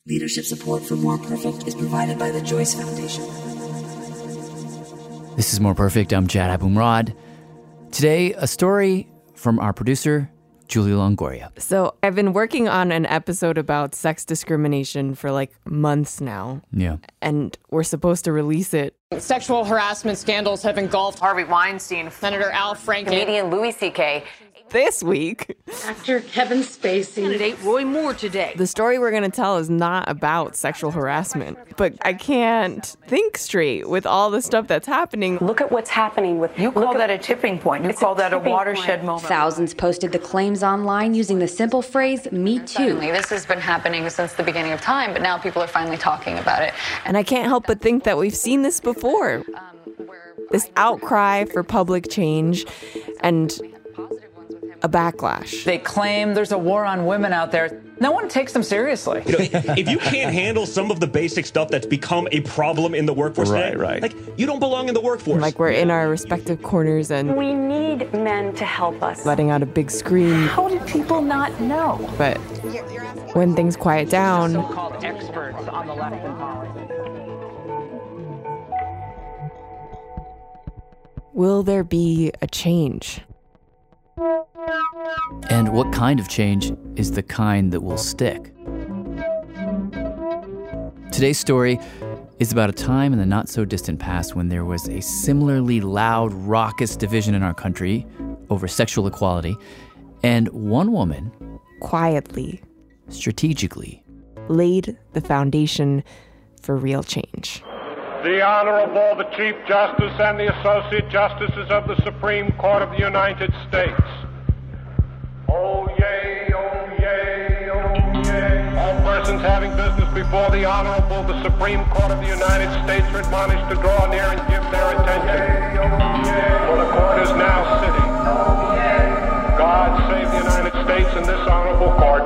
Leadership support for More Perfect is provided by the Joyce Foundation. This is More Perfect. I'm Jad Abumrad. Today, a story from our producer, Julia Longoria. So I've been working on an episode about sex discrimination for like months now. Yeah. And we're supposed to release it. Sexual harassment scandals have engulfed Harvey Weinstein, Senator Al Franken, comedian Louis C.K. This week, Actor Kevin Spacey. Candidate Roy Moore today. the story we're going to tell is not about sexual harassment. But I can't think straight with all the stuff that's happening. Look at what's happening with You call that a tipping point. You call that a tipping watershed point. moment. Thousands posted the claims online using the simple phrase, "Me too." Suddenly, this has been happening since the beginning of time, but now people are finally talking about it. And I can't help but think that we've seen this before. This outcry for public change and a backlash. They claim there's a war on women out there. No one takes them seriously. If you can't handle some of the basic stuff that's become a problem in the workforce today, like, you don't belong in the workforce. Like we're in our respective corners and We need men to help us. letting out a big scream. How did people not know? But when things quiet down, So-called experts on the left in politics. will there be a change? And what kind of change is the kind that will stick? Today's story is about a time in the not-so-distant past when there was a similarly loud, raucous division in our country over sexual equality, and one woman Quietly strategically laid the foundation for real change. The Honorable, the Chief Justice and the Associate Justices of the Supreme Court of the United States. Oh, yay, oh, yay, oh, yay. All persons having business before the Honorable, the Supreme Court of the United States are admonished to draw near and give their attention. For the court is now sitting. God save the United States and this Honorable Court.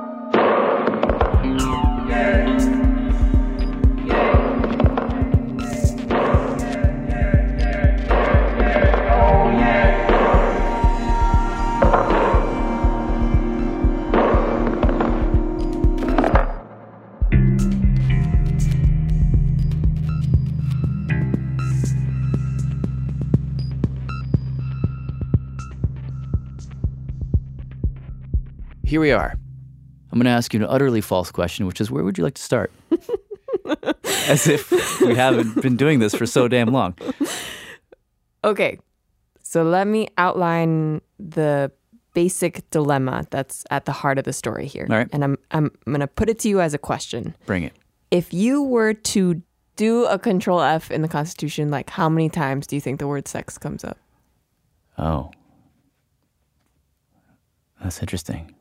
Here we are. I'm going to ask you an utterly false question, which is, where would you like to start? As if we haven't been doing this for so damn long. Okay, so let me outline the basic dilemma that's at the heart of the story here. All right. And I'm going to put it to you as a question. Bring it. If you were to do a Control F in the Constitution, like how many times do you think the word sex comes up? Oh. That's interesting.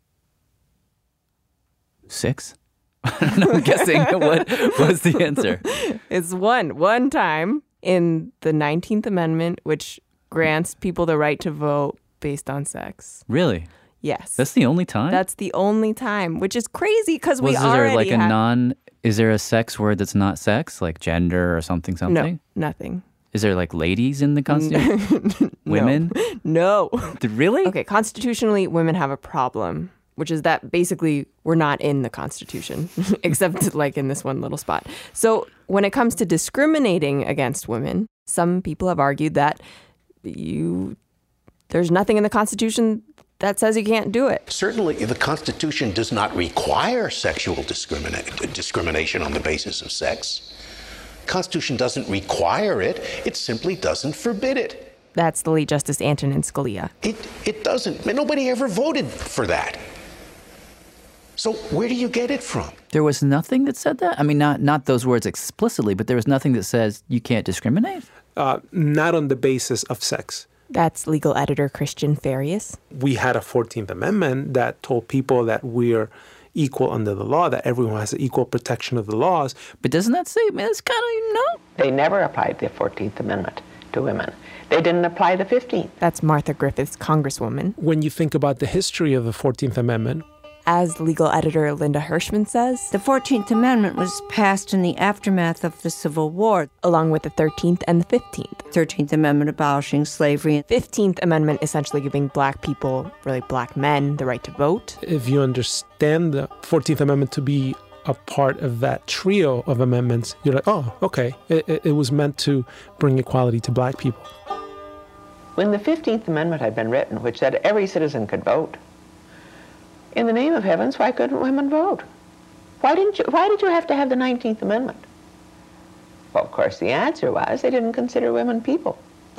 6? I'm guessing. What was the answer? It's one time in the 19th Amendment, which grants people the right to vote based on sex. Really? Yes. That's the only time? That's the only time, which is crazy because we Was already there like a have... is there a sex word that's not sex, like gender or something? No, nothing. Is there like ladies in the Constitution? Women? No. Really? Okay, constitutionally, women have a problem, which is that basically we're not in the Constitution, except like in this one little spot. So when it comes to discriminating against women, some people have argued that there's nothing in the Constitution that says you can't do it. Certainly, the Constitution does not require sexual discrimination on the basis of sex. The Constitution doesn't require it. It simply doesn't forbid it. That's the late Justice Antonin Scalia. It doesn't. Nobody ever voted for that. So where do you get it from? There was nothing that said that? I mean, not those words explicitly, but there was nothing that says you can't discriminate? Not on the basis of sex. That's legal editor Christian Farias. We had a 14th Amendment that told people that we're equal under the law, that everyone has equal protection of the laws. But doesn't that say, man, it's kind of, They never applied the 14th Amendment to women. They didn't apply the 15th. That's Martha Griffiths, Congresswoman. When you think about the history of the 14th Amendment, As legal editor Linda Hirschman says, the 14th Amendment was passed in the aftermath of the Civil War, along with the 13th and the 15th. 13th Amendment abolishing slavery. 15th Amendment essentially giving black people, really black men, the right to vote. If you understand the 14th Amendment to be a part of that trio of amendments, you're like, oh, okay, it was meant to bring equality to black people. When the 15th Amendment had been written, which said every citizen could vote, in the name of heavens, why couldn't women vote? Why did you have to have the 19th Amendment? Well, of course, the answer was they didn't consider women people.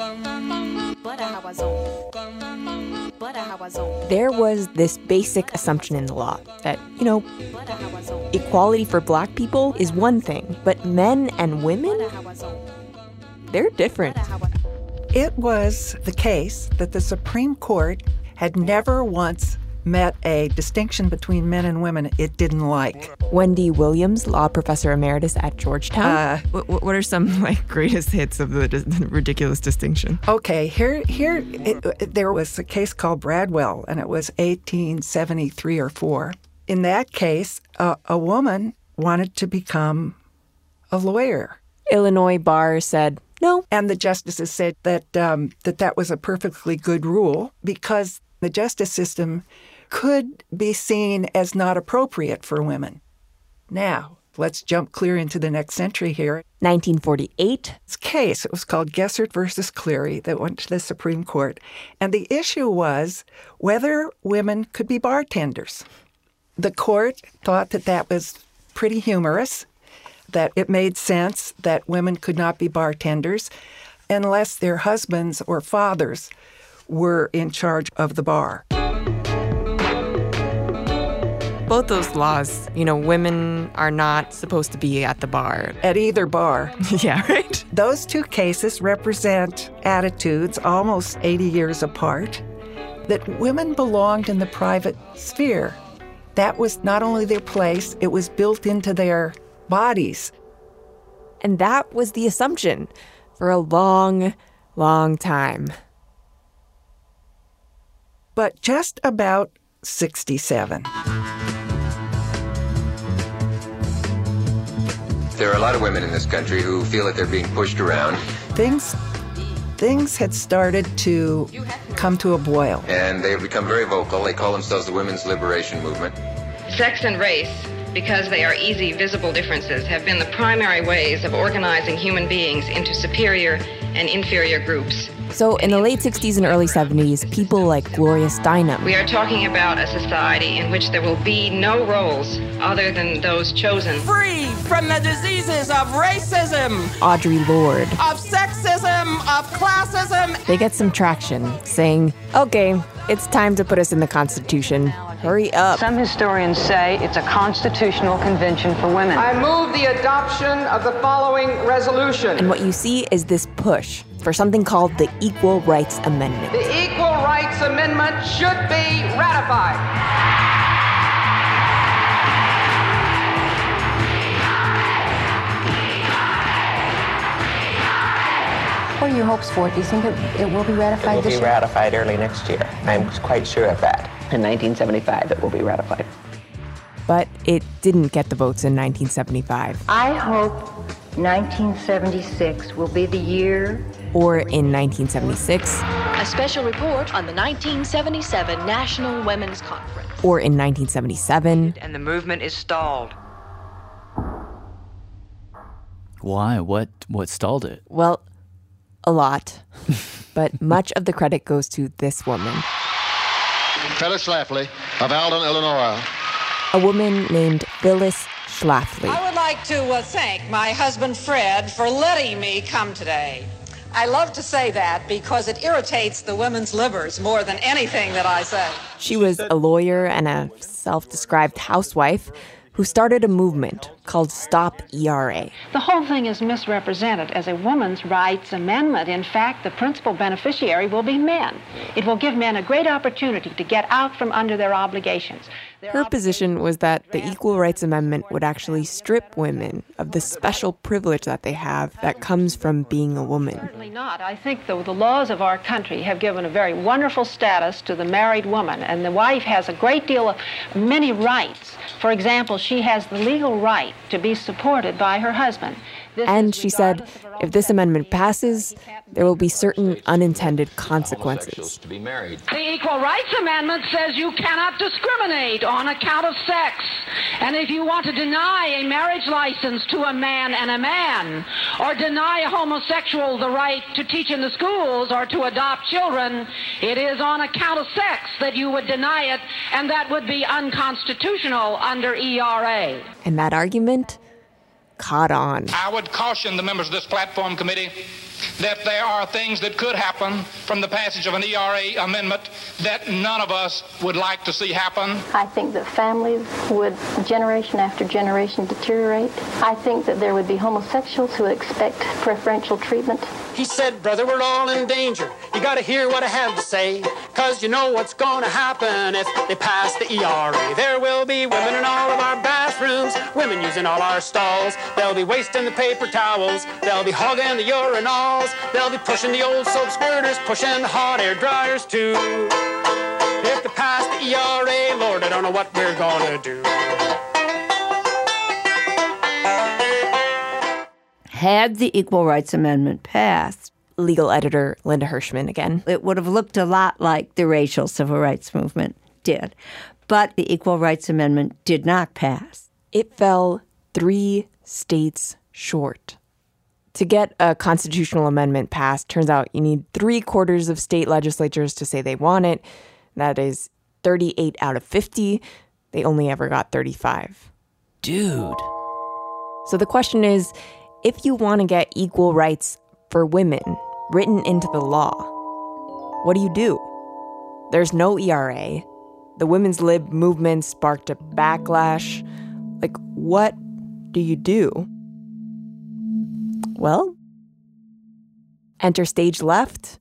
There was this basic assumption in the law that, equality for black people is one thing, but men and women, they're different. It was the case that the Supreme Court had never once met a distinction between men and women it didn't like. Wendy Williams, law professor emeritus at Georgetown. What are some greatest hits of the ridiculous distinction? Okay, there was a case called Bradwell, and it was 1873 or 4. In that case, a woman wanted to become a lawyer. Illinois bar said no, and the justices said that that was a perfectly good rule because the justice system could be seen as not appropriate for women. Now, let's jump clear into the next century here. 1948. This case, it was called Gessert versus Cleary, that went to the Supreme Court. And the issue was whether women could be bartenders. The court thought that was pretty humorous, that it made sense that women could not be bartenders unless their husbands or fathers were in charge of the bar. Both those laws, women are not supposed to be at the bar. At either bar. Yeah, right? Those two cases represent attitudes almost 80 years apart, that women belonged in the private sphere. That was not only their place, it was built into their bodies. And that was the assumption for a long, long time. But just about 67. There are a lot of women in this country who feel that they're being pushed around. Things had started to come to a boil. And they have become very vocal. They call themselves the Women's Liberation Movement. Sex and race, because they are easy, visible differences, have been the primary ways of organizing human beings into superior and inferior groups. So in the late 60s and early 70s, people like Gloria Steinem. We are talking about a society in which there will be no roles other than those chosen. Free from the diseases of racism, Audre Lorde, of sexism, of classism. They get some traction saying, okay, it's time to put us in the Constitution. Hurry up. Some historians say it's a constitutional convention for women. I move the adoption of the following resolution. And what you see is this push for something called the Equal Rights Amendment. The Equal Rights Amendment should be ratified. What are your hopes for it? Do you think it will be ratified this year? It will be ratified early next year. I'm quite sure of that. In 1975, it will be ratified. But it didn't get the votes in 1975. I hope 1976 will be the year. Or in 1976. A special report on the 1977 National Women's Conference. Or in 1977. And the movement is stalled. Why? What stalled it? Well, a lot. But much of the credit goes to this woman. Phyllis Schlafly of Alden, Illinois. A woman named Phyllis Schlafly. I would like to thank my husband Fred for letting me come today. I love to say that because it irritates the women's livers more than anything that I say. She was a lawyer and a self-described housewife who started a movement called Stop ERA. The whole thing is misrepresented as a women's rights amendment. In fact, the principal beneficiary will be men. It will give men a great opportunity to get out from under their obligations. Her position was that the Equal Rights Amendment would actually strip women of the special privilege that they have that comes from being a woman. Certainly not. I think the laws of our country have given a very wonderful status to the married woman, and the wife has a great deal of many rights. For example, she has the legal right to be supported by her husband. And she said, if this amendment passes, there will be certain unintended consequences. The Equal Rights Amendment says you cannot discriminate on account of sex. And if you want to deny a marriage license to a man and a man, or deny a homosexual the right to teach in the schools or to adopt children, it is on account of sex that you would deny it, and that would be unconstitutional under ERA. And that argument caught on. I would caution the members of this platform committee that there are things that could happen from the passage of an ERA amendment that none of us would like to see happen. I think that families would, generation after generation, deteriorate. I think that there would be homosexuals who expect preferential treatment. He said, brother, we're all in danger. You got to hear what I have to say, because you know what's going to happen if they pass the ERA. There will be women in all of our bathrooms, women using all our stalls. They'll be wasting the paper towels. They'll be hogging the urinals. They'll be pushing the old soap squirters, pushing the hot air dryers too. If they pass the ERA, Lord, I don't know what we're going to do. Had the Equal Rights Amendment passed, legal editor Linda Hirschman again, it would have looked a lot like the racial civil rights movement did. But the Equal Rights Amendment did not pass. It fell 3 states short. To get a constitutional amendment passed, turns out you need 3/4 of state legislatures to say they want it. That is 38 out of 50. They only ever got 35. Dude. So the question is, if you want to get equal rights for women written into the law, what do? There's no ERA. The women's lib movement sparked a backlash. Like, what do you do? Well, enter stage left.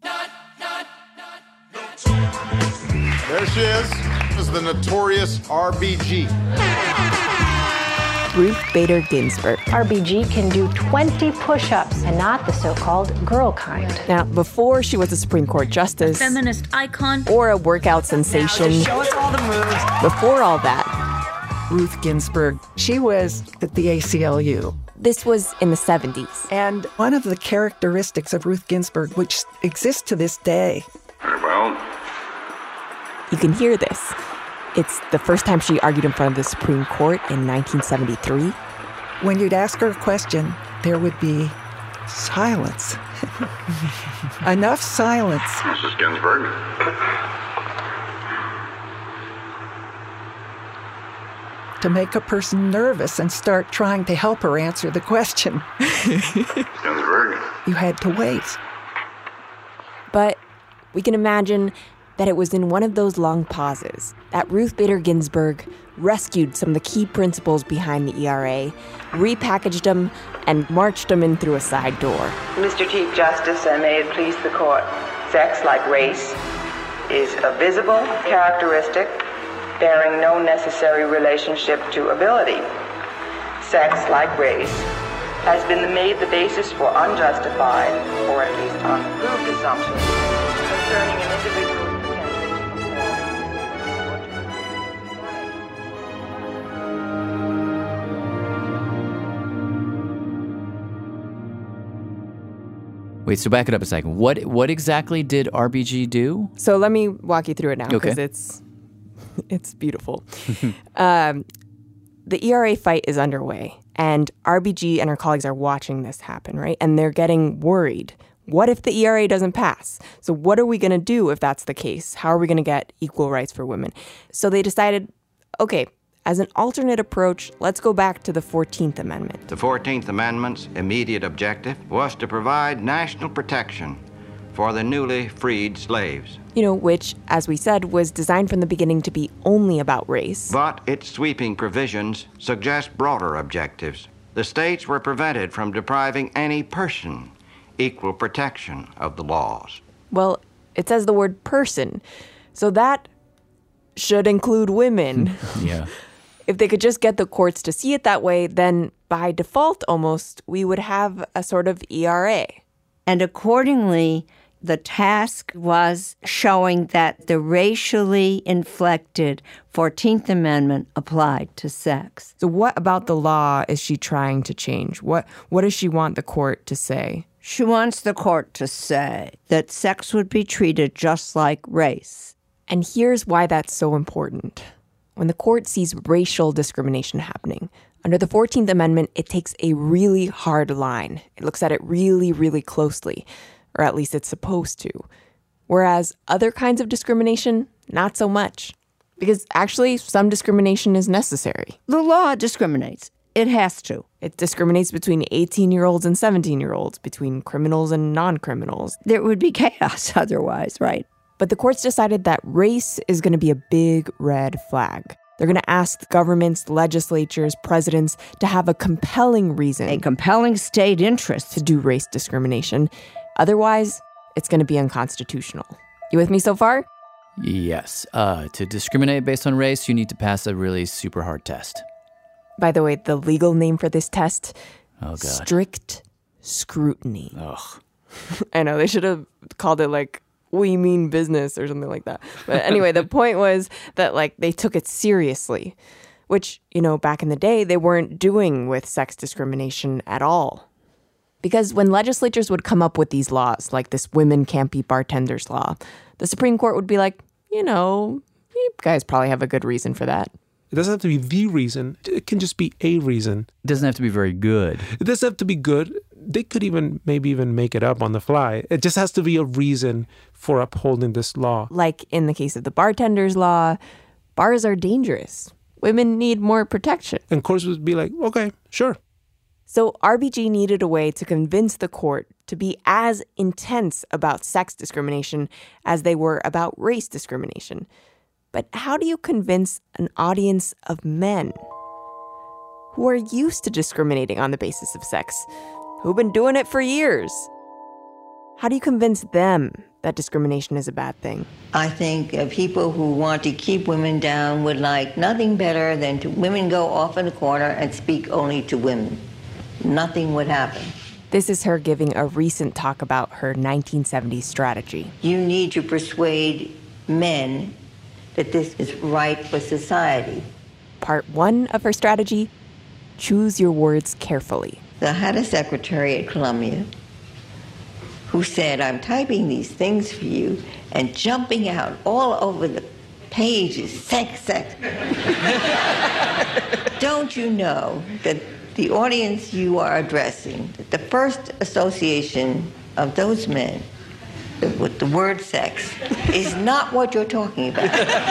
There she is. This is the notorious RBG. Ruth Bader Ginsburg. RBG can do 20 push-ups and not the so-called girl kind. Now, before she was a Supreme Court justice, feminist icon, or a workout sensation, Show us all the moves. Before all that, Ruth Ginsburg, she was at the ACLU. This was in the 70s. And one of the characteristics of Ruth Ginsburg, which exists to this day. Very well. You can hear this. It's the first time she argued in front of the Supreme Court in 1973. When you'd ask her a question, there would be silence. Enough silence. Mrs. Ginsburg. To make a person nervous and start trying to help her answer the question. Ginsburg. You had to wait. But we can imagine that it was in one of those long pauses that Ruth Bader Ginsburg rescued some of the key principles behind the ERA, repackaged them, and marched them in through a side door. Mr. Chief Justice, and may it please the court, sex, like race, is a visible characteristic bearing no necessary relationship to ability. Sex, like race, has been made the basis for unjustified, or at least unproved assumptions concerning an individual's Wait, so back it up a second. What exactly did RBG do? So let me walk you through it now, because Okay. it's beautiful. The ERA fight is underway, and RBG and her colleagues are watching this happen, right? And they're getting worried. What if the ERA doesn't pass? So what are we going to do if that's the case? How are we going to get equal rights for women? So they decided, okay, as an alternate approach, let's go back to the 14th Amendment. The 14th Amendment's immediate objective was to provide national protection for the newly freed slaves. Which, as we said, was designed from the beginning to be only about race. But its sweeping provisions suggest broader objectives. The states were prevented from depriving any person equal protection of the laws. Well, it says the word person, so that should include women. Yeah. If they could just get the courts to see it that way, then by default almost, we would have a sort of ERA. And accordingly, The task was showing that the racially inflected 14th Amendment applied to sex. So what about the law is she trying to change? What does she want the court to say? She wants the court to say that sex would be treated just like race. And here's why that's so important. When the court sees racial discrimination happening, under the 14th Amendment, it takes a really hard line. It looks at it really, really closely, or at least it's supposed to. Whereas other kinds of discrimination, not so much. Because actually, some discrimination is necessary. The law discriminates. It has to. It discriminates between 18-year-olds and 17-year-olds, between criminals and non-criminals. There would be chaos otherwise, right? But the courts decided that race is going to be a big red flag. They're going to ask governments, legislatures, presidents to have a compelling reason. A compelling state interest. To do race discrimination. Otherwise, it's going to be unconstitutional. You with me so far? Yes. To discriminate based on race, you need to pass a really super hard test. By the way, the legal name for this test, oh, God. Strict scrutiny. Ugh. I know, they should have called it like, we mean business or something like that. But anyway, the point was that like they took it seriously, which, you know, back in the day, they weren't doing with sex discrimination at all. Because when legislatures would come up with these laws, like this women can't be bartenders law, the Supreme Court would be like, you know, you guys probably have a good reason for that. It doesn't have to be the reason. It can just be a reason. It doesn't have to be very good. It doesn't have to be good. They could maybe even make it up on the fly. It just has to be a reason for upholding this law. Like in the case of the bartenders law, bars are dangerous. Women need more protection. And courts would be like, okay, sure. So RBG needed a way to convince the court to be as intense about sex discrimination as they were about race discrimination. But how do you convince an audience of men who are used to discriminating on the basis of sex, who've been doing it for years? How do you convince them that discrimination is a bad thing? I think people who want to keep women down would like nothing better than to women go off in a corner and speak only to women. Nothing would happen. This is her giving a recent talk about her 1970s strategy. You need to persuade men that this is right for society. Part 1 of her strategy, choose your words carefully. I had a secretary at Columbia who said, I'm typing these things for you and jumping out all over the pages, sex. Don't you know that the audience you are addressing, the first association of those men with the word sex is not what you're talking about.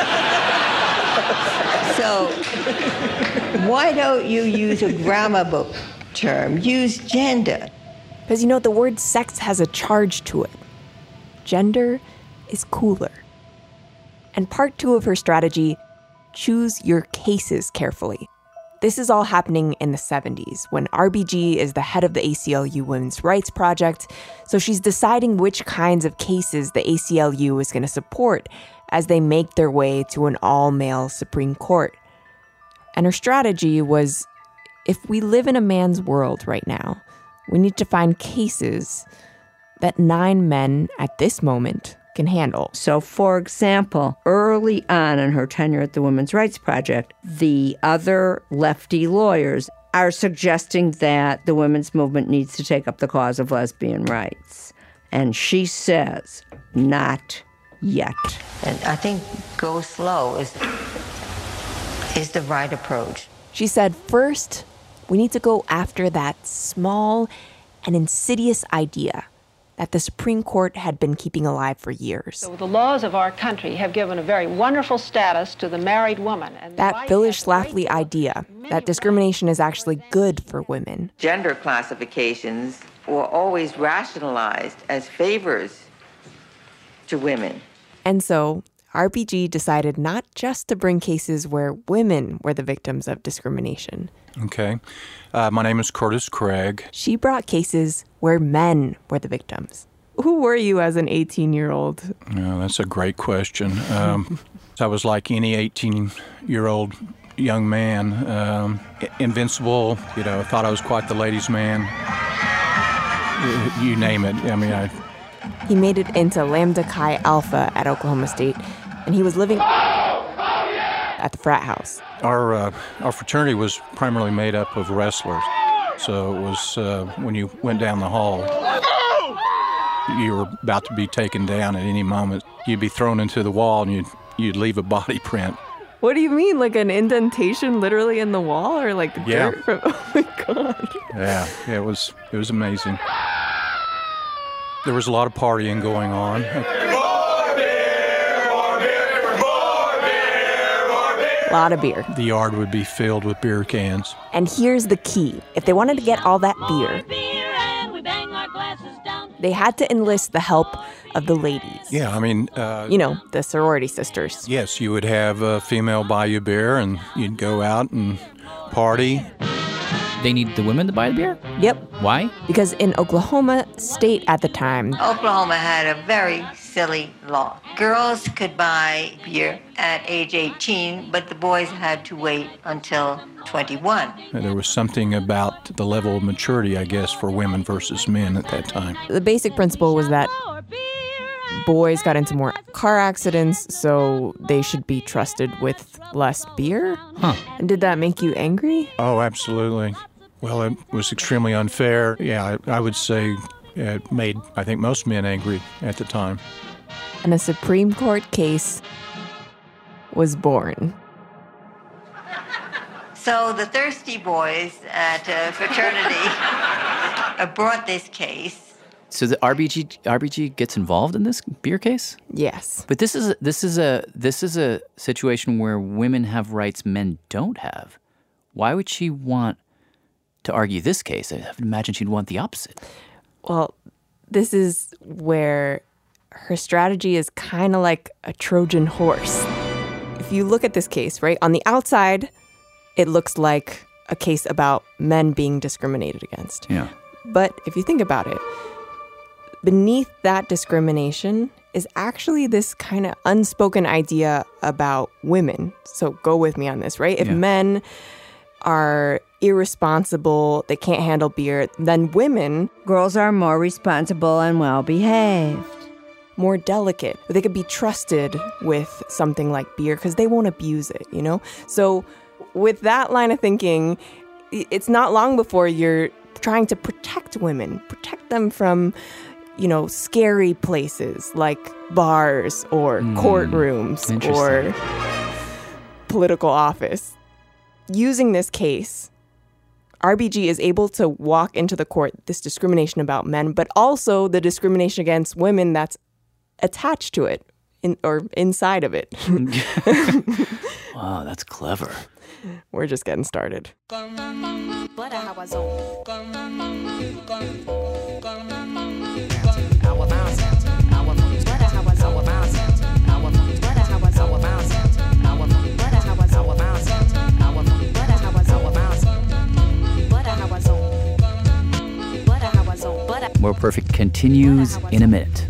So why don't you use a grammar book term? Use gender. Because, you know, the word sex has a charge to it. Gender is cooler. And part 2 of her strategy, choose your cases carefully. This is all happening in the 70s, when RBG is the head of the ACLU Women's Rights Project, so she's deciding which kinds of cases the ACLU is going to support as they make their way to an all-male Supreme Court. And her strategy was, if we live in a man's world right now, we need to find cases that 9 men at this moment can handle. So, for example, early on in her tenure at the Women's Rights Project, the other lefty lawyers are suggesting that the women's movement needs to take up the cause of lesbian rights. And she says, not yet. And I think go slow is the right approach. She said, first, we need to go after that small and insidious idea that the Supreme Court had been keeping alive for years. So the laws of our country have given a very wonderful status to the married woman. And that Phyllis Schlafly idea that discrimination is actually good for women. Gender classifications were always rationalized as favors to women. And so RBG decided not just to bring cases where women were the victims of discrimination. Okay. My name is Curtis Craig. She brought cases where men were the victims. Who were you as an 18-year-old? That's a great question. I was like any 18-year-old young man, invincible, thought I was quite the ladies' man. You name it. I mean, He made it into Lambda Chi Alpha at Oklahoma State, and he was living at the frat house. Our fraternity was primarily made up of wrestlers. So it was when you went down the hall, you were about to be taken down at any moment. You'd be thrown into the wall and you'd leave a body print. What do you mean? Like an indentation literally in the wall, or like dirt from, oh my God. Yeah, it was amazing. There was a lot of partying going on. A lot of beer. The yard would be filled with beer cans. And here's the key. If they wanted to get all that beer, they had to enlist the help of the ladies. Yeah, I mean... the sorority sisters. Yes, you would have a female buy you beer, and you'd go out and party. They need the women to buy the beer? Yep. Why? Because in Oklahoma State at the time... Oklahoma had a very silly law. Girls could buy beer at age 18, but the boys had to wait until 21. There was something about the level of maturity, I guess, for women versus men at that time. The basic principle was that boys got into more car accidents, so they should be trusted with less beer. Huh. And did that make you angry? Oh, absolutely. Well, it was extremely unfair. Yeah, I would say it made, I think, most men angry at the time. And a Supreme Court case was born. So the thirsty boys at fraternity brought this case. So the RBG gets involved in this beer case? Yes. But this is a situation where women have rights men don't have. Why would she want to argue this case? I would imagine she'd want the opposite. Well, this is where her strategy is kind of like a Trojan horse. If you look at this case, right, on the outside, it looks like a case about men being discriminated against. Yeah. But if you think about it, beneath that discrimination is actually this kind of unspoken idea about women. So go with me on this, right? If men are irresponsible, they can't handle beer, then women... Girls are more responsible and well-behaved. More delicate. They could be trusted with something like beer because they won't abuse it, you know? So with that line of thinking, it's not long before you're trying to protect women, protect them from, scary places like bars or courtrooms or political office. Using this case, RBG is able to walk into the court this discrimination about men, but also the discrimination against women that's attached to it or inside of it. Wow, that's clever. We're just getting started. More Perfect continues in a minute.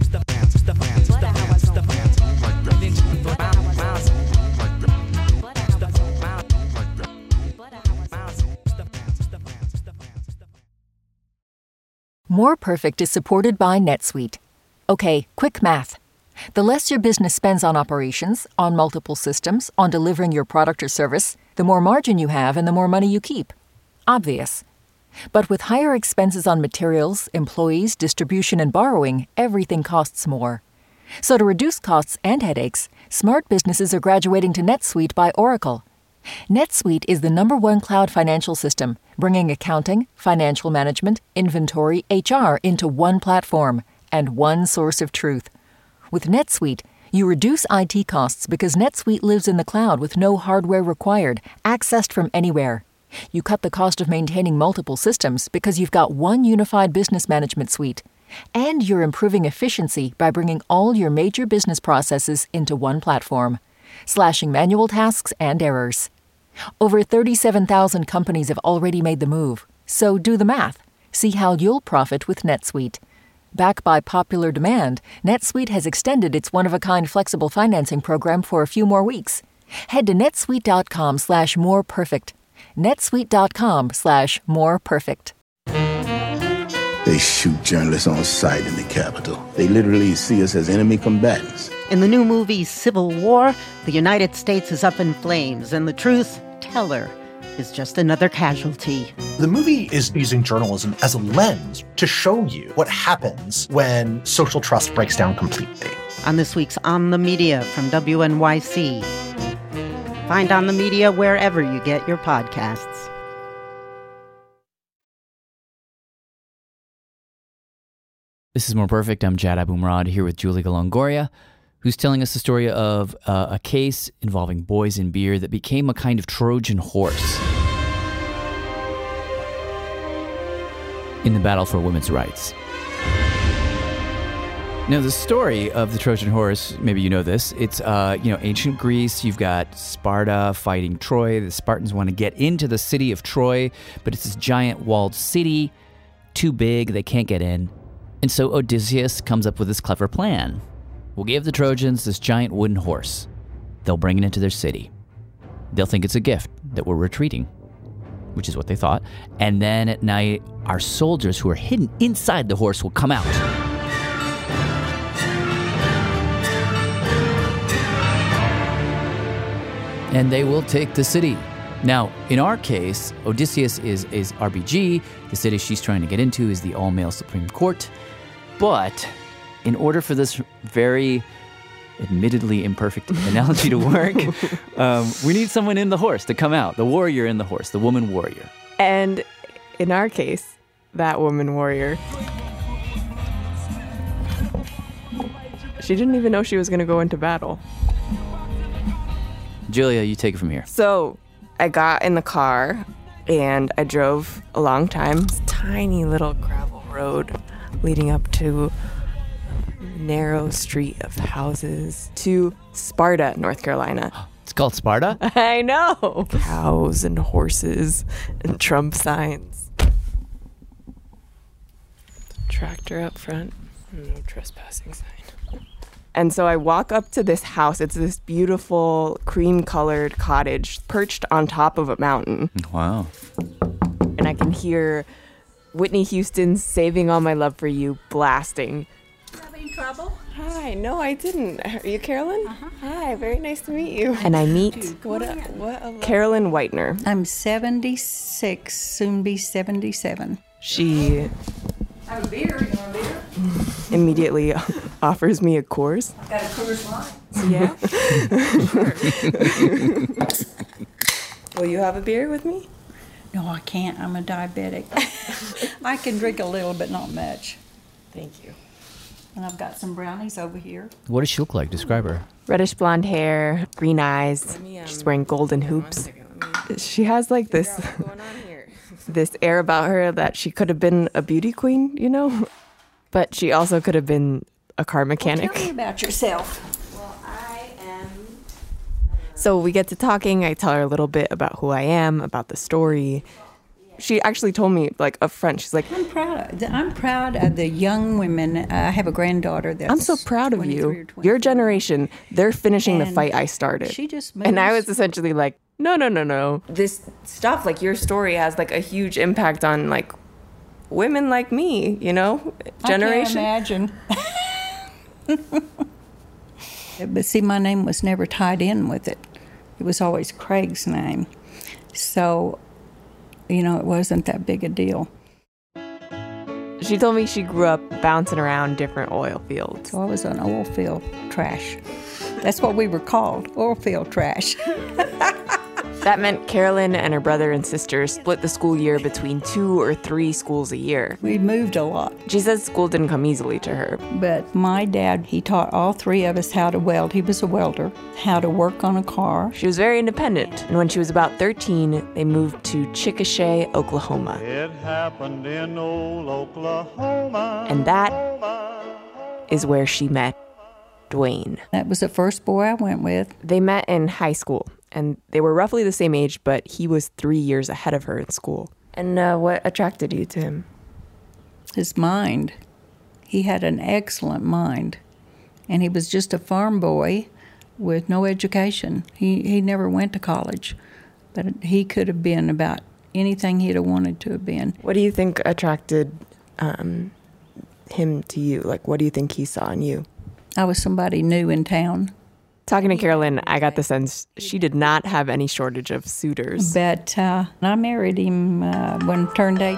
More Perfect is supported by NetSuite. Okay, quick math. The less your business spends on operations, on multiple systems, on delivering your product or service, the more margin you have and the more money you keep. Obvious. But with higher expenses on materials, employees, distribution, and borrowing, everything costs more. So to reduce costs and headaches, smart businesses are graduating to NetSuite by Oracle. NetSuite is the #1 cloud financial system, bringing accounting, financial management, inventory, HR into one platform and one source of truth. With NetSuite, you reduce IT costs because NetSuite lives in the cloud with no hardware required, accessed from anywhere. You cut the cost of maintaining multiple systems because you've got one unified business management suite. And you're improving efficiency by bringing all your major business processes into one platform, slashing manual tasks and errors. Over 37,000 companies have already made the move, so do the math. See how you'll profit with NetSuite. Backed by popular demand, NetSuite has extended its one-of-a-kind flexible financing program for a few more weeks. Head to netsuite.com/moreperfect. netsuite.com/moreperfect. They shoot journalists on sight in the Capitol. They literally see us as enemy combatants. In the new movie Civil War, the United States is up in flames, and the truth teller is just another casualty. The movie is using journalism as a lens to show you what happens when social trust breaks down completely. On this week's On the Media from WNYC. Find On the Media wherever you get your podcasts. This is More Perfect. I'm Jad Abumrad here with Julia Longoria, who's telling us the story of a case involving boys and beer that became a kind of Trojan horse in the battle for women's rights. Now, the story of the Trojan horse, maybe you know this, it's ancient Greece. You've got Sparta fighting Troy. The Spartans want to get into the city of Troy, but it's this giant walled city, too big, they can't get in. And so Odysseus comes up with this clever plan. We'll give the Trojans this giant wooden horse. They'll bring it into their city. They'll think it's a gift that we're retreating, which is what they thought. And then at night, our soldiers who are hidden inside the horse will come out. And they will take the city. Now, in our case, Odysseus is RBG. The city she's trying to get into is the all-male Supreme Court. But in order for this very admittedly imperfect analogy to work, we need someone in the horse to come out, the warrior in the horse, the woman warrior. And in our case, that woman warrior, she didn't even know she was going to go into battle. Julia, you take it from here. So I got in the car and I drove a long time. This tiny little gravel road leading up to a narrow street of houses to Sparta, North Carolina. It's called Sparta? I know. Cows and horses and Trump signs. Tractor up front. No trespassing sign. And so I walk up to this house. It's this beautiful cream-colored cottage perched on top of a mountain. Wow. And I can hear Whitney Houston's Saving All My Love for You blasting. Having trouble? Hi, no, I didn't. Are you Carolyn? Hi, very nice to meet you. And I meet Carolyn Whitener. I'm 76, soon be 77. She Have a beer? You want a beer? immediately offers me a Coors. Got a Coors Light? Yeah. Will you have a beer with me? No, I can't. I'm a diabetic. I can drink a little, but not much. Thank you. And I've got some brownies over here. What does she look like? Describe her. Reddish blonde hair, green eyes. She's wearing golden hoops. She has like this this air about her that she could have been a beauty queen, you know? But she also could have been a car mechanic. Well, tell me about yourself. So we get to talking. I tell her a little bit about who I am, about the story. She actually told me, like, up front, she's like, I'm proud of the young women. I have a granddaughter that's I'm so proud of you. Your generation, they're finishing the fight I started. She just and I was essentially like, no. This stuff, like your story, has like a huge impact on like women like me, you know, generation. I can't imagine. But see, my name was never tied in with it. It was always Craig's name. So, you know, it wasn't that big a deal. She told me she grew up bouncing around different oil fields. So I was an oil field trash. That's what we were called, oil field trash. That meant Carolyn and her brother and sister split the school year between 2 or 3 schools a year. We moved a lot. She says school didn't come easily to her. But my dad, he taught all 3 of us how to weld. He was a welder. How to work on a car. She was very independent. And when she was about 13, they moved to Chickasha, Oklahoma. It happened in old Oklahoma. And that is where she met Dwayne. That was the first boy I went with. They met in high school. And they were roughly the same age, but he was 3 years ahead of her in school. And what attracted you to him? His mind. He had an excellent mind. And he was just a farm boy with no education. He never went to college. But he could have been about anything he'd have wanted to have been. What do you think attracted him to you? Like, what do you think he saw in you? I was somebody new in town. Talking to Carolyn, I got the sense she did not have any shortage of suitors. But I married him when I turned 18.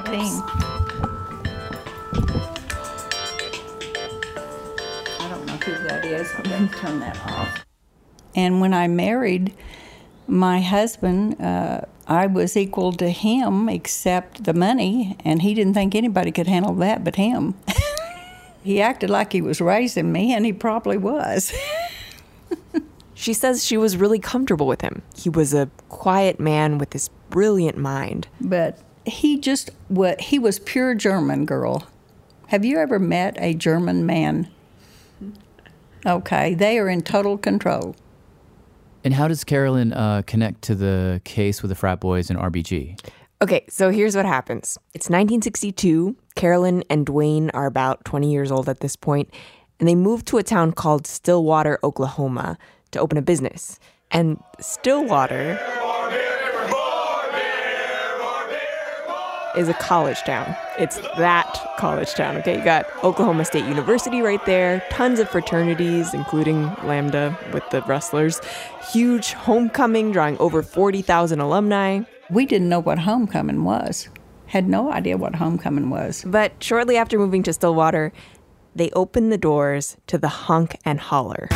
I don't know who that is. I'm going to turn that off. And when I married my husband, I was equal to him except the money, and he didn't think anybody could handle that but him. He acted like he was raising me, and he probably was. She says she was really comfortable with him. He was a quiet man with this brilliant mind. But he was pure German, girl. Have you ever met a German man? Okay, they are in total control. And how does Carolyn connect to the case with the frat boys and RBG? Okay, so here's what happens. It's 1962. Carolyn and Dwayne are about 20 years old at this point, and they move to a town called Stillwater, Oklahoma, to open a business. And Stillwater is a college town. It's that college town, okay? You got Oklahoma State University right there, tons of fraternities, including Lambda with the wrestlers, huge homecoming drawing over 40,000 alumni. We didn't know what homecoming was. Had no idea what homecoming was. But shortly after moving to Stillwater, they opened the doors to the Hunk and Holler.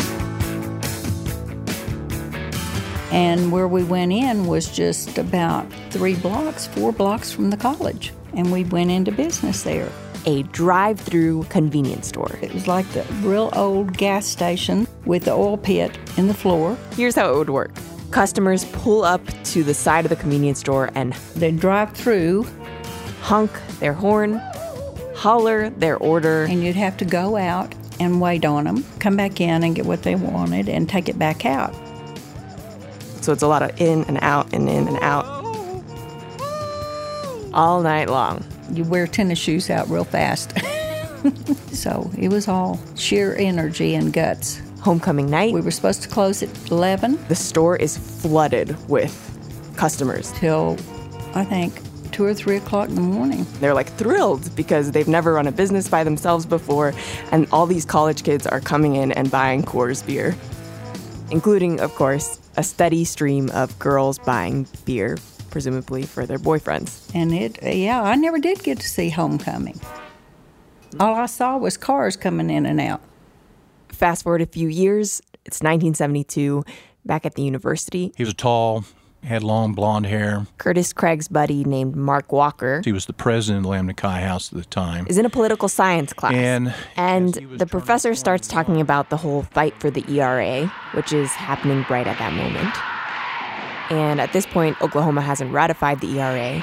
And where we went in was just about 4 blocks from the college. And we went into business there. A drive-through convenience store. It was like the real old gas station with the oil pit in the floor. Here's how it would work. Customers pull up to the side of the convenience store and they'd drive through, honk their horn, holler their order. And you'd have to go out and wait on them, come back in and get what they wanted and take it back out. So it's a lot of in and out and in and out all night long. You wear tennis shoes out real fast. So it was all sheer energy and guts. Homecoming night. We were supposed to close at 11. The store is flooded with customers. Till, I think, 2 or 3 o'clock in the morning. They're like thrilled because they've never run a business by themselves before, and all these college kids are coming in and buying Coors beer. Including, of course, a steady stream of girls buying beer, presumably for their boyfriends. And I never did get to see homecoming. All I saw was cars coming in and out. Fast forward a few years, it's 1972, back at the university. He was tall, had long blonde hair. Curtis Craig's buddy named Mark Walker. He was the president of Lambda Chi House at the time. Is in a political science class. And the professor starts talking about the whole fight for the ERA, which is happening right at that moment. And at this point, Oklahoma hasn't ratified the ERA.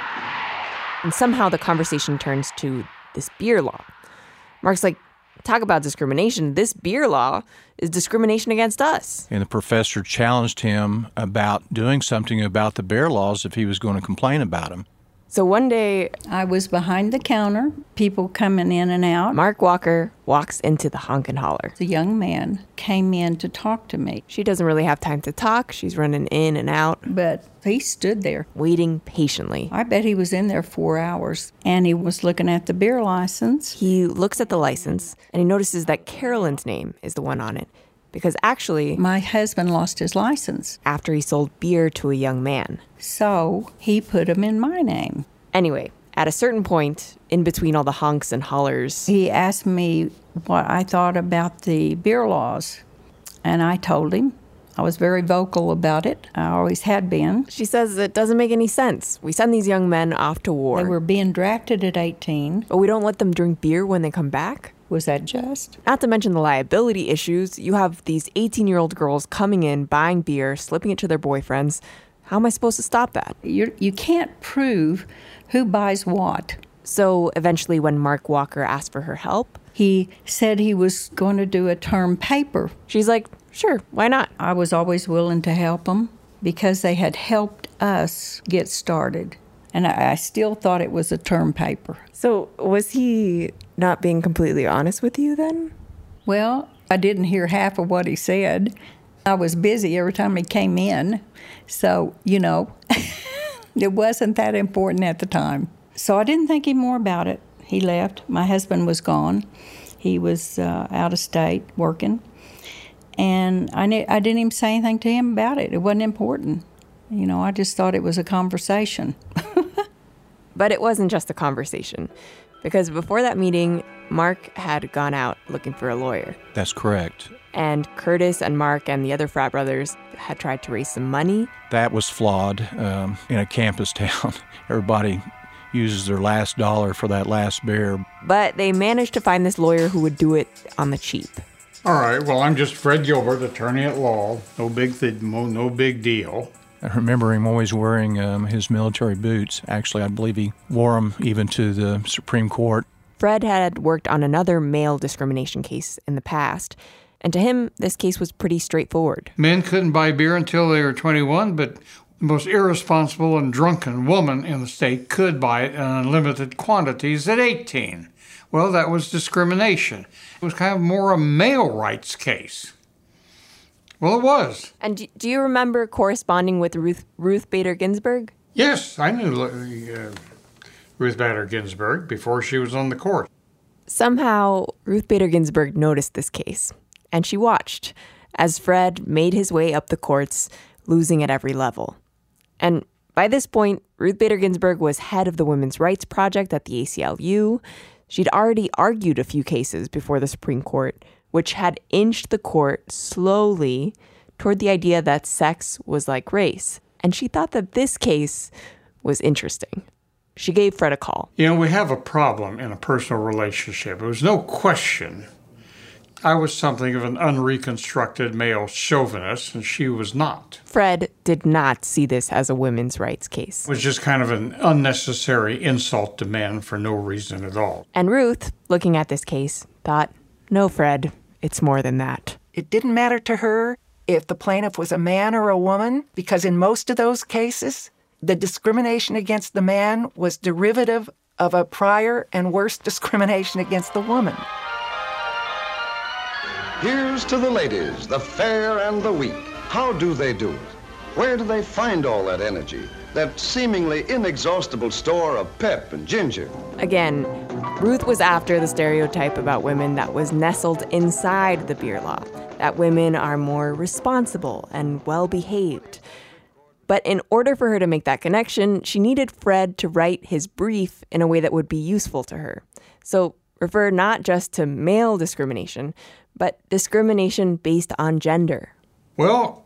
And somehow the conversation turns to this beer law. Mark's like, talk about discrimination. This beer law is discrimination against us. And the professor challenged him about doing something about the beer laws if he was going to complain about them. So one day, I was behind the counter, people coming in and out. Mark Walker walks into the Honk and Holler. The young man came in to talk to me. She doesn't really have time to talk. She's running in and out. But he stood there. Waiting patiently. I bet he was in there 4 hours. And he was looking at the beer license. He looks at the license, and he notices that Carolyn's name is the one on it. Because actually, my husband lost his license after he sold beer to a young man. So he put him in my name. Anyway, at a certain point, in between all the honks and hollers, he asked me what I thought about the beer laws. And I told him. I was very vocal about it. I always had been. She says it doesn't make any sense. We send these young men off to war. They were being drafted at 18. But we don't let them drink beer when they come back? Was that just? Not to mention the liability issues. You have these 18-year-old girls coming in, buying beer, slipping it to their boyfriends. How am I supposed to stop that? You can't prove who buys what. So eventually when Mark Walker asked for her help, he said he was going to do a term paper. She's like, sure, why not? I was always willing to help them because they had helped us get started. And I still thought it was a term paper. So was he not being completely honest with you then? Well, I didn't hear half of what he said. I was busy every time he came in. So, it wasn't that important at the time. So I didn't think any more about it. He left. My husband was gone. He was out of state working. And I didn't even say anything to him about it. It wasn't important. I just thought it was a conversation. But it wasn't just a conversation, because before that meeting, Mark had gone out looking for a lawyer. That's correct. And Curtis and Mark and the other frat brothers had tried to raise some money. That was flawed in a campus town. Everybody uses their last dollar for that last beer. But they managed to find this lawyer who would do it on the cheap. All right, well, I'm just Fred Gilbert, attorney at law. No big deal. I remember him always wearing his military boots. Actually, I believe he wore them even to the Supreme Court. Fred had worked on another male discrimination case in the past, and to him, this case was pretty straightforward. Men couldn't buy beer until they were 21, but the most irresponsible and drunken woman in the state could buy it in unlimited quantities at 18. Well, that was discrimination. It was kind of more a male rights case. Well, it was. And do you remember corresponding with Ruth Bader Ginsburg? Yes, I knew Ruth Bader Ginsburg before she was on the court. Somehow, Ruth Bader Ginsburg noticed this case, and she watched as Fred made his way up the courts, losing at every level. And by this point, Ruth Bader Ginsburg was head of the Women's Rights Project at the ACLU. She'd already argued a few cases before the Supreme Court, which had inched the court slowly toward the idea that sex was like race. And she thought that this case was interesting. She gave Fred a call. We have a problem in a personal relationship. There was no question. I was something of an unreconstructed male chauvinist, and she was not. Fred did not see this as a women's rights case. It was just kind of an unnecessary insult to men for no reason at all. And Ruth, looking at this case, thought, no, Fred, it's more than that. It didn't matter to her if the plaintiff was a man or a woman, because in most of those cases, the discrimination against the man was derivative of a prior and worse discrimination against the woman. Here's to the ladies, the fair and the weak. How do they do it? Where do they find all that energy, that seemingly inexhaustible store of pep and ginger? Again, Ruth was after the stereotype about women that was nestled inside the beer law, that women are more responsible and well-behaved. But in order for her to make that connection, she needed Fred to write his brief in a way that would be useful to her. So refer not just to male discrimination, but discrimination based on gender. Well,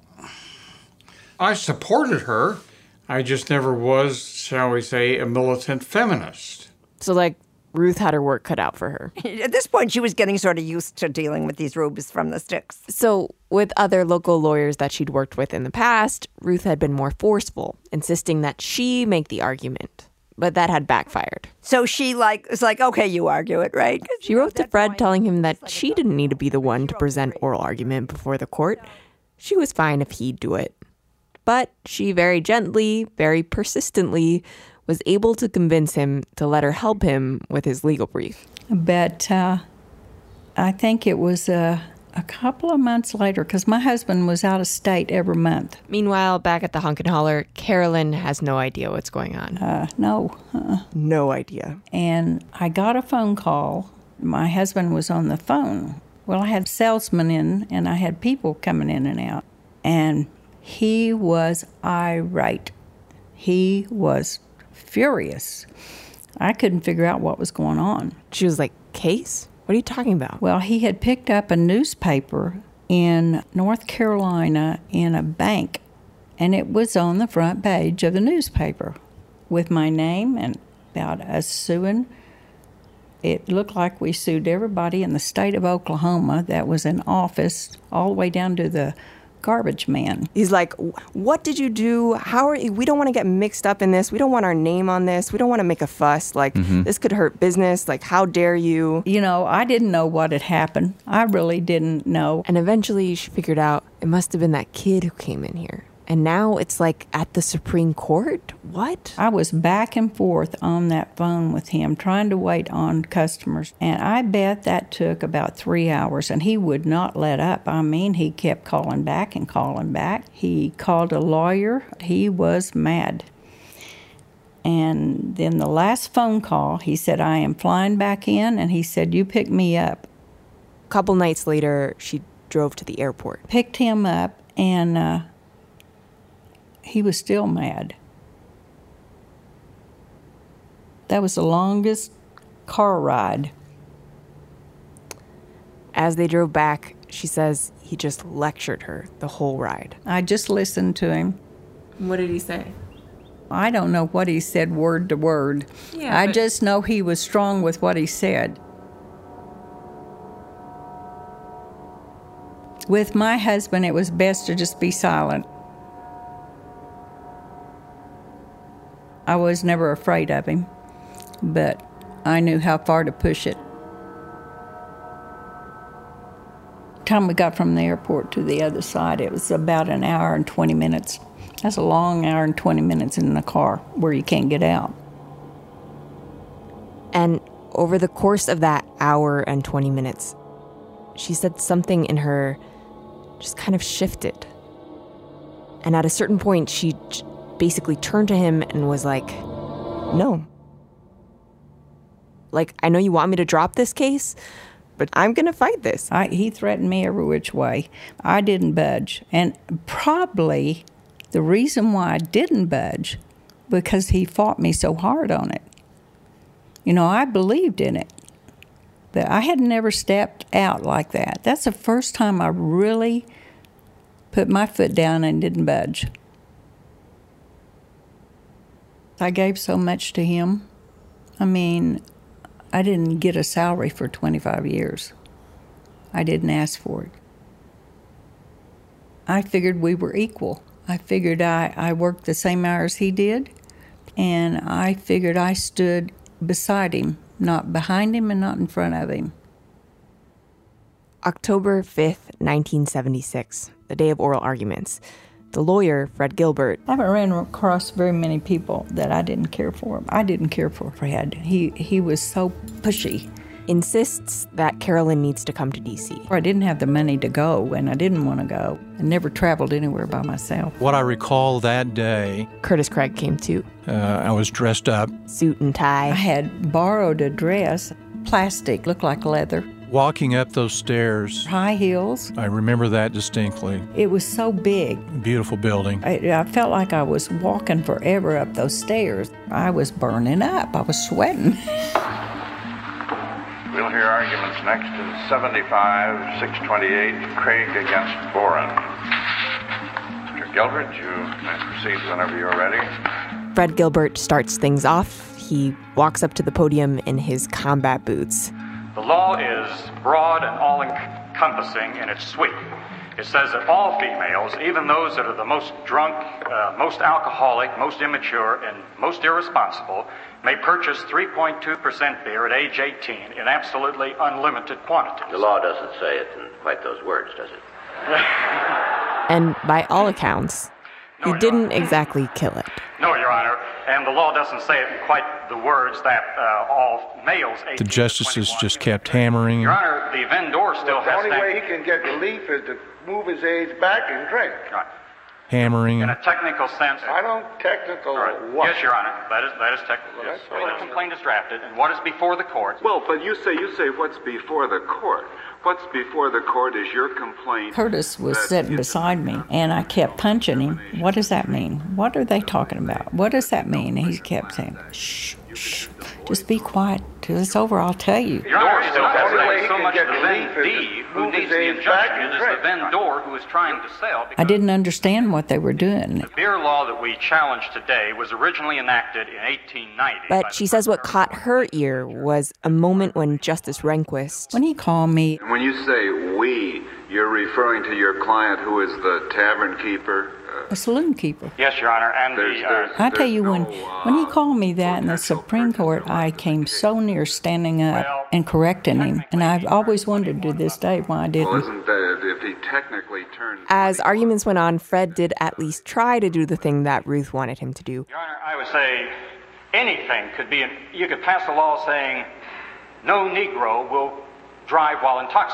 I supported her. I just never was, shall we say, a militant feminist. So, Ruth had her work cut out for her. At this point, she was getting sort of used to dealing with these rubes from the sticks. So, with other local lawyers that she'd worked with in the past, Ruth had been more forceful, insisting that she make the argument. But that had backfired. So she was like, okay, you argue it, right? She wrote to Fred telling him that she didn't need to be the one to present oral argument before the court. She was fine if he'd do it. But she very gently, very persistently was able to convince him to let her help him with his legal brief. But I think it was a couple of months later, because my husband was out of state every month. Meanwhile, back at the Hunk and Holler, Carolyn has no idea what's going on. No. No idea. And I got a phone call. My husband was on the phone. Well, I had salesmen in, and I had people coming in and out. And he was irate. He was furious. I couldn't figure out what was going on. She was like, case? What are you talking about? Well, he had picked up a newspaper in North Carolina in a bank, and it was on the front page of the newspaper with my name and about us suing. It looked like we sued everybody in the state of Oklahoma that was in office, all the way down to the garbage man. He's like, what did you do? We don't want to get mixed up in this. We don't want our name on this. We don't want to make a fuss. This could hurt business. How dare you? I didn't know what had happened. I really didn't know. And eventually she figured out it must have been that kid who came in here. And now it's at the Supreme Court? What? I was back and forth on that phone with him, trying to wait on customers. And I bet that took about 3 hours, and he would not let up. I mean, he kept calling back and calling back. He called a lawyer. He was mad. And then the last phone call, he said, I am flying back in, and he said, you pick me up. A couple nights later, she drove to the airport. Picked him up, and he was still mad. That was the longest car ride. As they drove back, she says he just lectured her the whole ride. I just listened to him. What did he say? I don't know what he said word to word. Yeah, I just know he was strong with what he said. With my husband, it was best to just be silent. I was never afraid of him, but I knew how far to push it. Time we got from the airport to the other side, it was about an hour and 20 minutes. That's a long hour and 20 minutes in the car where you can't get out. And over the course of that hour and 20 minutes, she said something in her just kind of shifted. And at a certain point, she basically turned to him and was like, no. Like, I know you want me to drop this case, but I'm going to fight this. He threatened me every which way. I didn't budge. And probably the reason why I didn't budge, because he fought me so hard on it. You know, I believed in it. But I had never stepped out like that. That's the first time I really put my foot down and didn't budge. I gave so much to him. I mean, I didn't get a salary for 25 years. I didn't ask for it. I figured we were equal. I figured I worked the same hours he did, and I figured I stood beside him, not behind him and not in front of him. October 5th, 1976, the day of oral arguments. The lawyer, Fred Gilbert. I haven't ran across very many people that I didn't care for. I didn't care for Fred. He was so pushy. Insists that Carolyn needs to come to D.C. I didn't have the money to go, and I didn't want to go. I never traveled anywhere by myself. What I recall that day... Curtis Craig came too. I was dressed up. Suit and tie. I had borrowed a dress, plastic, looked like leather. Walking up those stairs. High heels. I remember that distinctly. It was so big. Beautiful building. I felt like I was walking forever up those stairs. I was burning up. I was sweating. We'll hear arguments next in 75-628, Craig against Boren. Mr. Gilbert, you may proceed whenever you're ready. Fred Gilbert starts things off. He walks up to the podium in his combat boots. The law is broad and all-encompassing in its sweep. It says that all females, even those that are the most drunk, most alcoholic, most immature, and most irresponsible, may purchase 3.2% beer at age 18 in absolutely unlimited quantities. The law doesn't say it in quite those words, does it? And by all accounts, he didn't exactly kill it. No, Your Honor, and the law doesn't say it in quite the words that all males... The justices just kept hammering. Your Honor, the vendor still has... The only way he can get relief is to move his age back and drink. Right. Hammering. In a technical sense... I don't technical what? Yes, Your Honor, that is technical. Yes. The complaint is drafted, and what is before the court... Well, but you say what's before the court. What's before the court is your complaint. Curtis was sitting beside me, and I kept punching him. What does that mean? What are they talking about? What does that mean? And he kept saying, shh, shh, just be quiet till it's over, I'll tell you. Your Honor, still has so much the vendee who needs the injunction is the vendor who is trying to sell. I didn't understand what they were doing. The beer law that we challenge today was originally enacted in 1890. But she says what caught her ear was a moment when Justice Rehnquist... When he called me... When you say we, you're referring to your client who is the tavern keeper? A saloon keeper. Yes, Your Honor, and I tell you, when he called me that in the Supreme Court, I came so near standing up and correcting him, and I've always wondered to this day why I didn't. Well, isn't that if he technically turned... As arguments went on, Fred did at least try to do the thing that Ruth wanted him to do. Your Honor, I would say anything could be... You could pass a law saying no Negro will drive while intoxicated.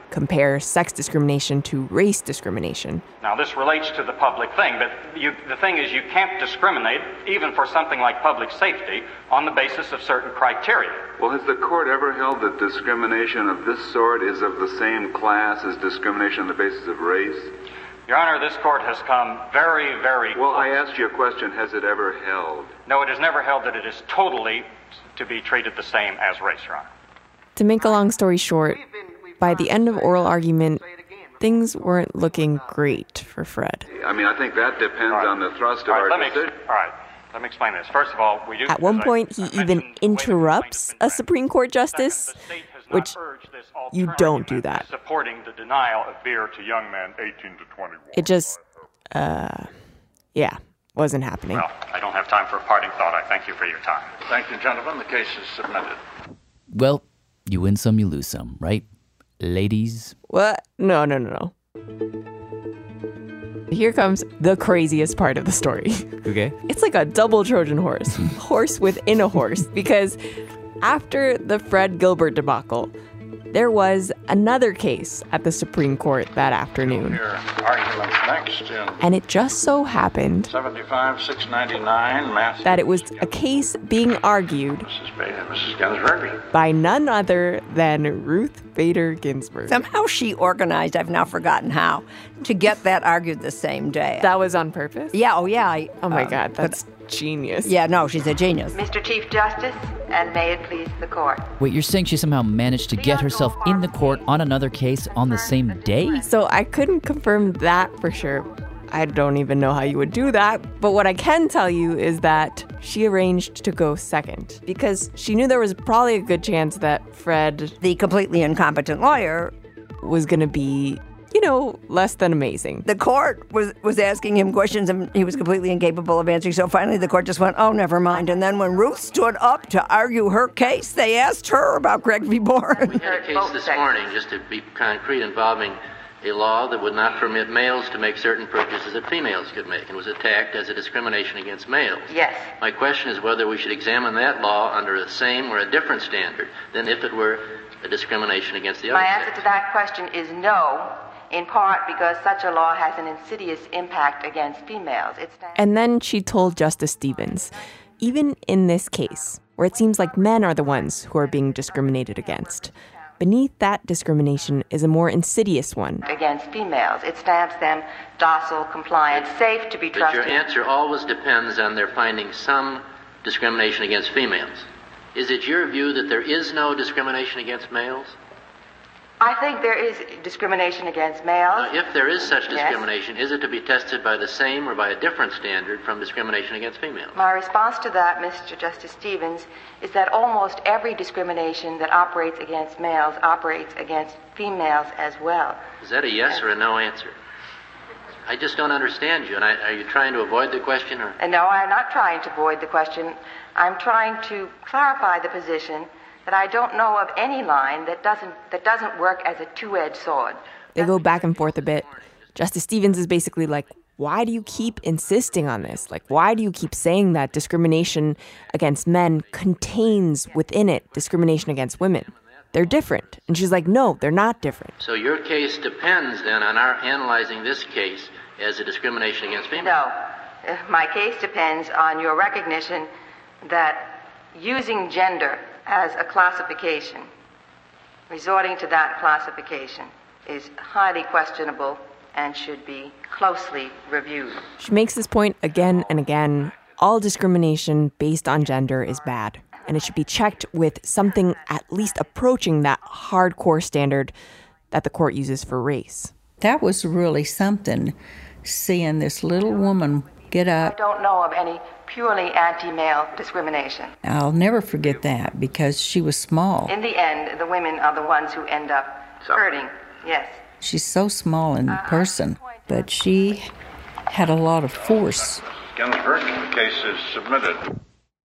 compare sex discrimination to race discrimination. Now, this relates to the public thing, but the thing is you can't discriminate, even for something like public safety, on the basis of certain criteria. Well, has the court ever held that discrimination of this sort is of the same class as discrimination on the basis of race? Your Honor, this court has come very, very close. Well, I asked you a question. Has it ever held? No, it has never held that it is totally to be treated the same as race, Your Honor. To make a long story short, by the end of oral argument, things weren't looking great for Fred. I mean, I think that depends on the thrust of our decision. All right, let me explain this. First of all, we do... At one point, he even interrupts a Supreme Court justice, which you don't do that. Supporting the denial of beer to young men 18 to 21. It just, wasn't happening. Well, I don't have time for a parting thought. I thank you for your time. Thank you, gentlemen. The case is submitted. Well, you win some, you lose some, right? Ladies? What? No. Here comes the craziest part of the story. Okay. It's like a double Trojan horse. Horse within a horse. Because after the Fred Gilbert debacle, there was another case at the Supreme Court that afternoon. Your arguments next in And it just so happened 75-699, that it was a case being argued Mrs. Ginsburg. by none other than Ruth Bader Ginsburg. Somehow she organized, I've now forgotten how, to get that argued the same day. That was on purpose? Yeah, oh yeah. Oh my God, that's genius. Yeah, no, she's a genius. Mr. Chief Justice, and may it please the court. Wait, you're saying she somehow managed to get herself in the court on another case on the same day? So I couldn't confirm that for sure. I don't even know how you would do that. But what I can tell you is that she arranged to go second because she knew there was probably a good chance that Fred, the completely incompetent lawyer, was going to be, less than amazing. The court was asking him questions and he was completely incapable of answering. So finally the court just went, oh, never mind. And then when Ruth stood up to argue her case, they asked her about Craig v. Boren. We had a case this morning, just to be concrete, involving a law that would not permit males to make certain purchases that females could make, and was attacked as a discrimination against males. Yes. My question is whether we should examine that law under the same or a different standard than if it were a discrimination against the other My sex. answer to that question is no, in part because such a law has an insidious impact against females. And then she told Justice Stevens, even in this case, where it seems like men are the ones who are being discriminated against, beneath that discrimination is a more insidious one. Against females. It stamps them docile, compliant, safe to be But trusted. your answer always depends on their finding some discrimination against females. Is it your view that there is no discrimination against males? I think there is discrimination against males. If there is such discrimination, is it to be tested by the same or by a different standard from discrimination against females? My response to that, Mr. Justice Stevens, is that almost every discrimination that operates against males operates against females as well. Is that a yes or a no answer? I just don't understand you. And are you trying to avoid the question? Or? No, I'm not trying to avoid the question. I'm trying to clarify the position that I don't know of any line that doesn't work as a two-edged sword. They go back and forth a bit. Justice Stevens is basically like, why do you keep insisting on this? Like, why do you keep saying that discrimination against men contains within it discrimination against women? They're different. And she's like, no, they're not different. So your case depends then on our analyzing this case as a discrimination against females? No. My case depends on your recognition that using gender as a classification, resorting to that classification, is highly questionable and should be closely reviewed. She makes this point again and again. All discrimination based on gender is bad, and it should be checked with something at least approaching that hardcore standard that the court uses for race. That was really something, seeing this little woman get up. I don't know of any purely anti-male discrimination. I'll never forget that because she was small. In the end, the women are the ones who end up hurting. Yes. She's so small in person, but she had a lot of force. Ginsburg, the case is submitted.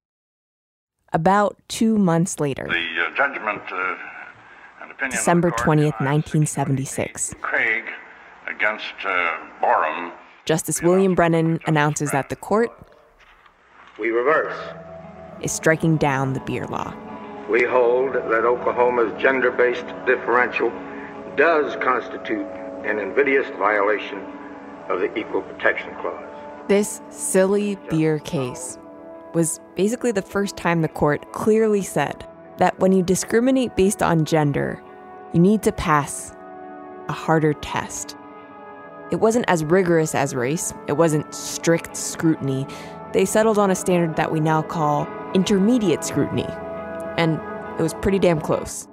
About 2 months later, The judgment and opinion December 20th, 1976, Craig against Borum. Justice William Brennan announces that the court We reverse. is striking down the beer law. We hold that Oklahoma's gender-based differential does constitute an invidious violation of the Equal Protection Clause. This silly beer case was basically the first time the court clearly said that when you discriminate based on gender, you need to pass a harder test. It wasn't as rigorous as race. It wasn't strict scrutiny. They settled on a standard that we now call intermediate scrutiny. And it was pretty damn close.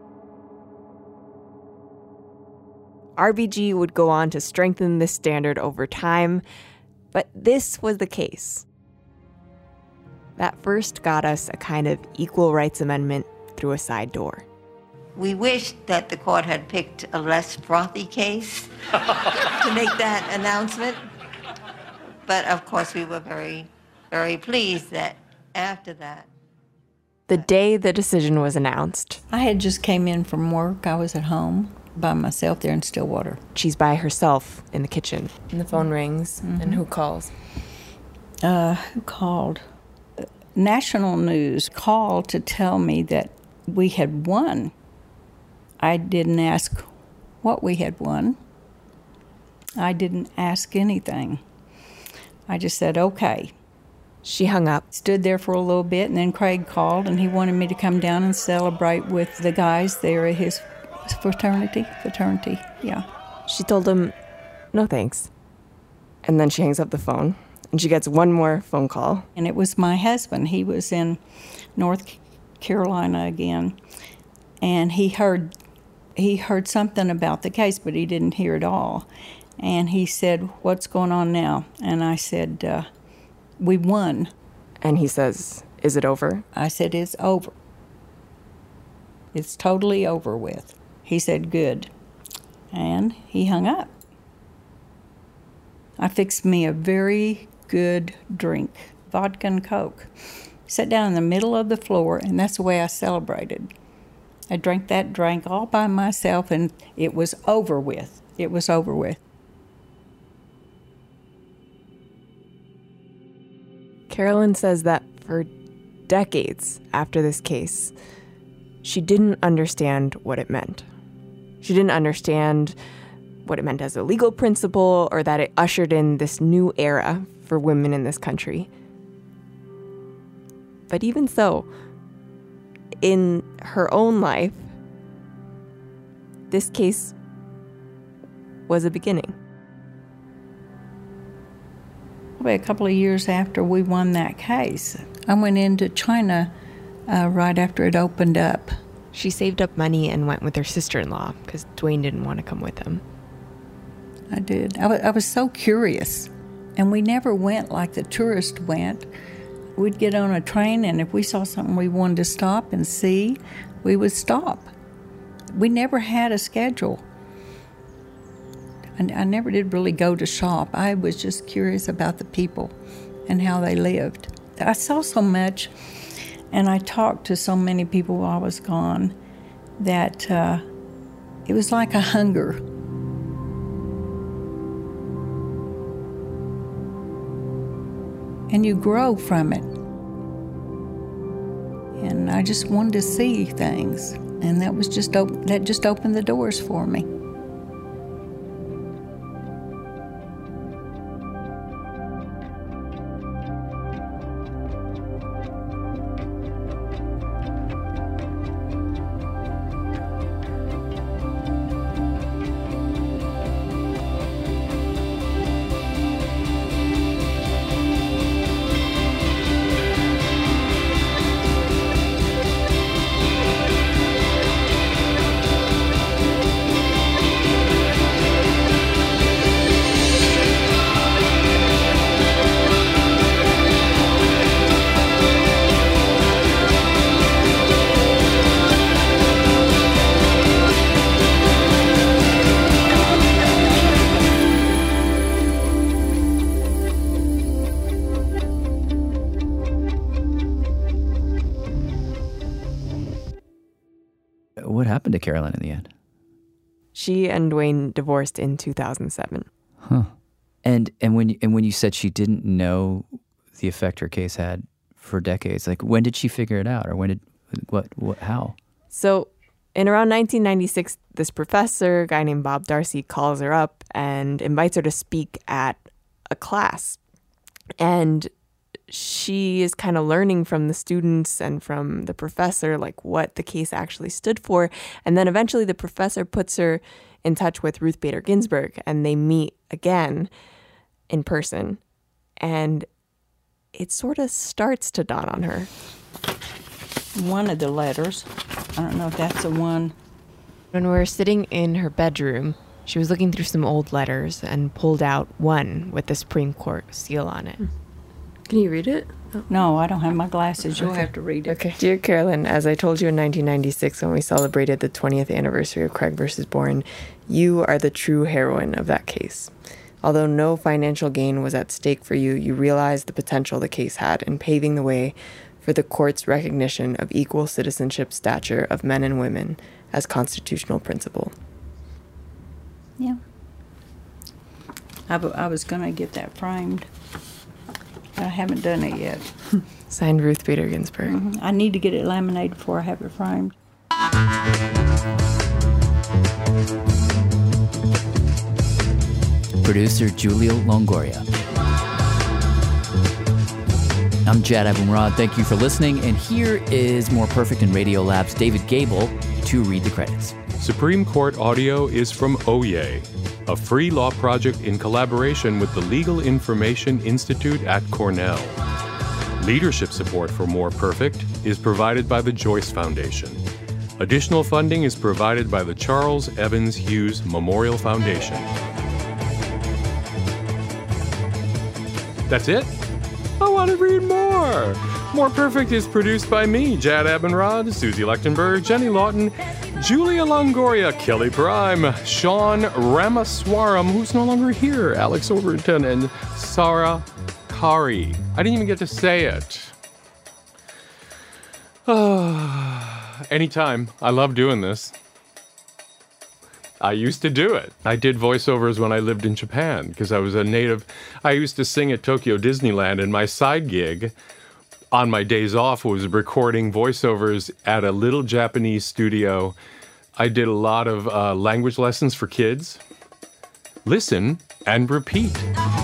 RBG would go on to strengthen this standard over time, but this was the case. That first got us a kind of equal rights amendment through a side door. We wish that the court had picked a less frothy case to make that announcement. But of course, we were very, very pleased that after that. The day the decision was announced, I had just came in from work. I was at home by myself there in Stillwater. She's by herself in the kitchen. And the phone rings, and who calls? Who called? National News called to tell me that we had won. I didn't ask what we had won. I didn't ask anything. I just said, okay. She hung up. Stood there for a little bit, and then Craig called, and he wanted me to come down and celebrate with the guys there at his fraternity, yeah. She told him, no thanks. And then she hangs up the phone, and she gets one more phone call. And it was my husband. He was in North Carolina again, and he heard something about the case, but he didn't hear it all. And he said, what's going on now? And I said, we won. And he says, is it over? I said, it's over. It's totally over with. He said, good. And he hung up. I fixed me a very good drink, vodka and Coke. Sat down in the middle of the floor, and that's the way I celebrated. I drank that drink all by myself, and it was over with. It was over with. Carolyn says that for decades after this case, she didn't understand what it meant. She didn't understand what it meant as a legal principle or that it ushered in this new era for women in this country. But even so, in her own life, this case was a beginning. Probably a couple of years after we won that case, I went into China right after it opened up. She saved up money and went with her sister-in-law because Dwayne didn't want to come with him. I did. I was so curious. And we never went like the tourists went. We'd get on a train, and if we saw something we wanted to stop and see, we would stop. We never had a schedule. I never did really go to shop. I was just curious about the people and how they lived. I saw so much, and I talked to so many people while I was gone, that it was like a hunger. And you grow from it. And I just wanted to see things, and that just opened the doors for me. What happened to Carolyn in the end? She and Dwayne divorced in 2007. Huh. And when you said she didn't know the effect her case had for decades, like when did she figure it out, or how? So In around 1996, this professor, a guy named Bob Darcy, calls her up and invites her to speak at a class. And she is kind of learning from the students and from the professor, like what the case actually stood for. And then eventually the professor puts her in touch with Ruth Bader Ginsburg, and they meet again in person. And it sort of starts to dawn on her. One of the letters, I don't know if that's the one. When we were sitting in her bedroom, she was looking through some old letters and pulled out one with the Supreme Court seal on it. Can you read it? Oh. No, I don't have my glasses. You'll have to read it. Okay. Dear Carolyn, as I told you in 1996 when we celebrated the 20th anniversary of Craig versus Boren, you are the true heroine of that case. Although no financial gain was at stake for you, you realized the potential the case had in paving the way for the court's recognition of equal citizenship stature of men and women as constitutional principle. Yeah. I was going to get that framed. I haven't done it yet. Signed, Ruth Bader Ginsburg. Mm-hmm. I need to get it laminated before I have it framed. Producer Julia Longoria. I'm Jad Abumrad. Thank you for listening. And here is More Perfect in Radiolab's David Gable to read the credits. Supreme Court audio is from Oyez, a free law project in collaboration with the Legal Information Institute at Cornell. Leadership support for More Perfect is provided by the Joyce Foundation. Additional funding is provided by the Charles Evans Hughes Memorial Foundation. That's it? I want to read more. More Perfect is produced by me, Jad Abumrad, Susie Lechtenberg, Jenny Lawton, Julia Longoria, Kelly Prime, Sean Ramaswaram, who's no longer here, Alex Overton, and Sarah Kari. I didn't even get to say it. Anytime. I love doing this. I used to do it. I did voiceovers when I lived in Japan because I was a native. I used to sing at Tokyo Disneyland, and my side gig on my days off was recording voiceovers at a little Japanese studio. I did a lot of language lessons for kids. Listen and repeat.